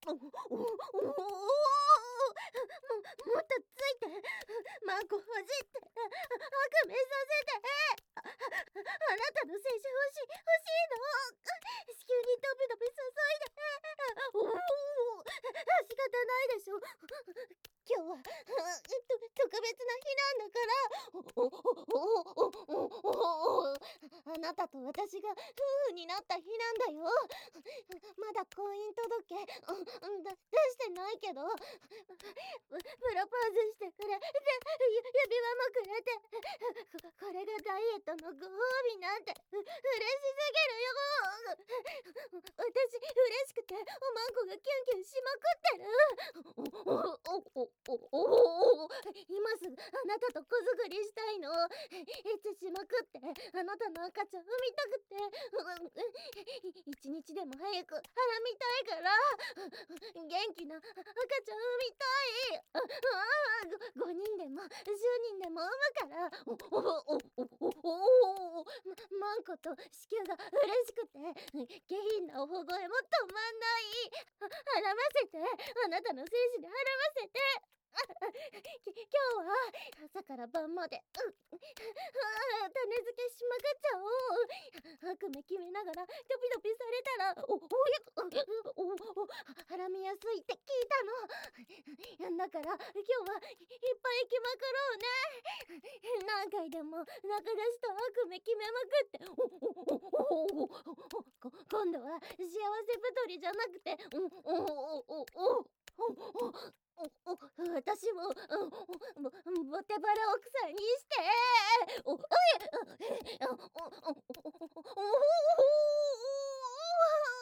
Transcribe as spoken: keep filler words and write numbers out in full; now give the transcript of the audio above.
おおおおおももっとついて、マンコほじって、あくめさせて。ああなたの精子欲しい欲しいの。子宮にドビドビ注いで。おお仕方ないでしょ。今日はと特別な日なんだから。おおおおおおあなたと私が夫婦になった日なんだよ。まだ婚姻届うんだ出してないけど、プロポーズしてくれて、ゆ指輪もくれて、ここれがダイエットのご褒美なんてう嬉しすぎるよ。私嬉しくておまんこがキュンキュンしまくってる。おおおおおお今すぐあなたと子作りしたいの。エッチしまくってあなたの赤ちゃん産みたくて、一日でも早くはらみたいから。元気な赤ちゃん産みたい。ああごにんでもじゅうにんでも産むから。おおおおおおマンコと子宮が嬉しくて下品なおほ声も止まんない。はらませて、あなたの精子ではらませて。き今日は朝から晩まで、うん、あ種付けしまくっちゃおう。悪夢決めながらドピドピされたらおおやおおはらみやすいって聞いたの。だから今日はいっぱいきまくろうね。何回でも中出しと悪夢決めまくって、おおおおお今度は幸せ太りじゃなくて、おおおおおおおお私もボテバラ奥さんにして。おおおおおおおお